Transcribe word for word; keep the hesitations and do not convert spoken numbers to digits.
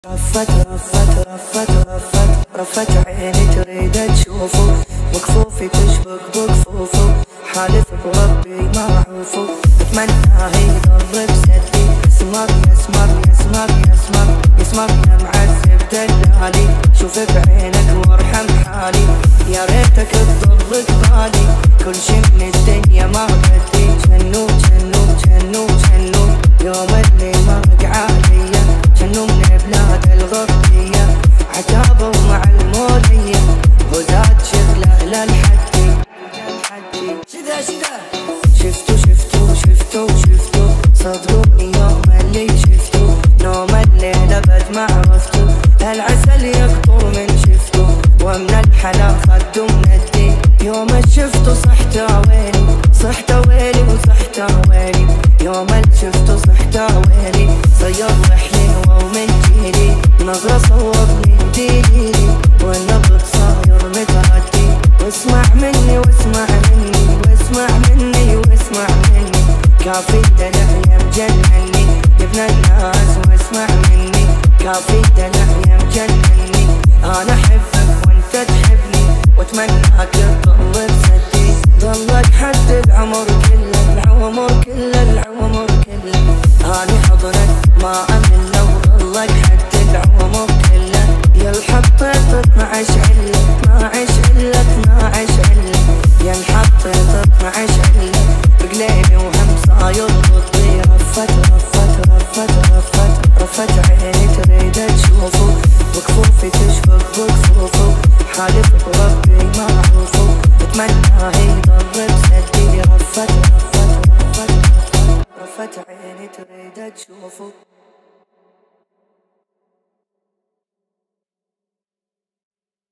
رفت رفت رفت رفت رفت عيني تريد تشوفه، وكفوفي تشبك بكفوفه، حالف بربي ما اعوفه، اتمناه يضر بسدي، يسمر يسمر يسمر يسمر يسمر يا معذب دلالي، شوف بعينك وارحم حالي، يا ريتك تضر بالي، كل شي من الدنيا ما بدي، جنو جنو جنو جنو يوم اللي مرق عليا، جنو من بلاد الغربية، عتابه مع المولية، وزاد شغله للحدي شدا شدا، شفتو شفتو شفتو شفتو، صدقوني يوم اللي شفتو، نوم الليلة بد ما عرفتو، العسل يقطر من شفتو، ومن الحلا خدو من الدين، يوم شفتو صحت ويلي صحت ويلي وصحت ويلي، يوم شفتو صحت ويلي، صير رحلي ومن جيلي، نظرة صوبني وديلي، والنبض صاير متعدي، واسمع مني واسمع مني واسمع مني واسمع مني، كافي دلع يا مجنني يا ابن الناس، واسمع مني كافي دلع يا مجنني، انا احبك وانت تحبني، واتمناك تضل بسدي، ضلك حد العمر كله العمر كله العمر كله، اني حضنك ما امل